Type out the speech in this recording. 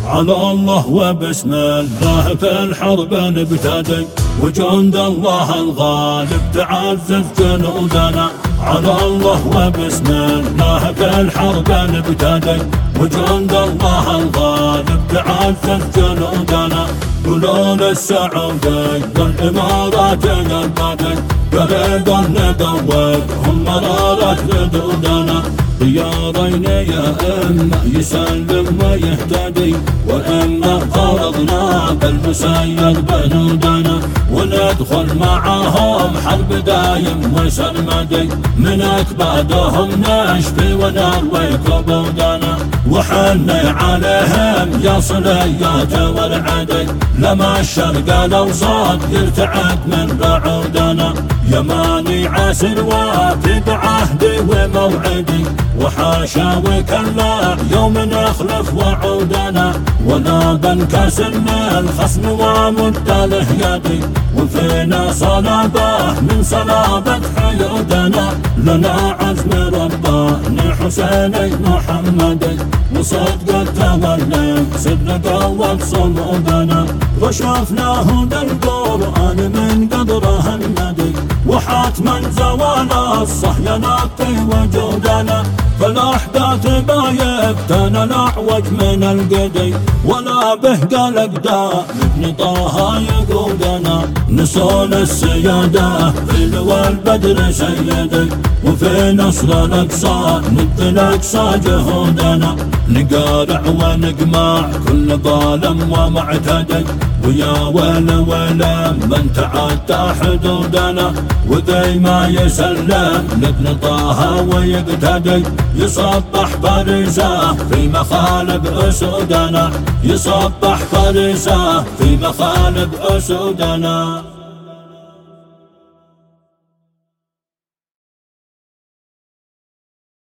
على الله وبسم الله في الحرب نبتدي، وجند الله الغالب تعزز جنودنا. على الله وبسم الله في الحرب نبتدي، وجند الله الغالب تعزز جنودنا. قولوا للسعودي والإمارات البادي قريبا ندوبهم مرارة ردودنا. ديارين يا إما يسلم ويهتدي، وإما فرضنا بالمسير بنودنا. وندخل معهم حرب دايم وسرمدي، من أكبادهم نشفي ونروي كبودنا. وحني عليهم يا صليات والعدي، لما الشرق الأوسط يرتعد من رعودنا. يماني عسر وافي بعهدي وموعدي، وحاشا وكلا يوم نخلف وعودنا. ولا بنكسر الخصم ومد له يدي، وفينا صلابه من صلابة حيودنا. لنا عزم رباني حسيني محمدي، وصدق التولي سر قوة صمودنا. وشفنا هدى القرآن من قدره الندي، وحتما زوال الصهي نقي وجودنا. فالأحداث بايبتنا الأعوج من القدي، ولا به قلق داء ابن طه يقودنا. نصون السيادة في لوى البدر سيدي، وفي نصر الأقصى ند الأقصى جهودنا. نقارع ونقمع كل ظالم ومعتدي، ويا ويل ويل من تعدى حدودنا. وذي ما يسلم لابن طه ويقتدي، يصبح فريسه في مخالب أسودنا. يصبح فريسه في مخالب أسودنا.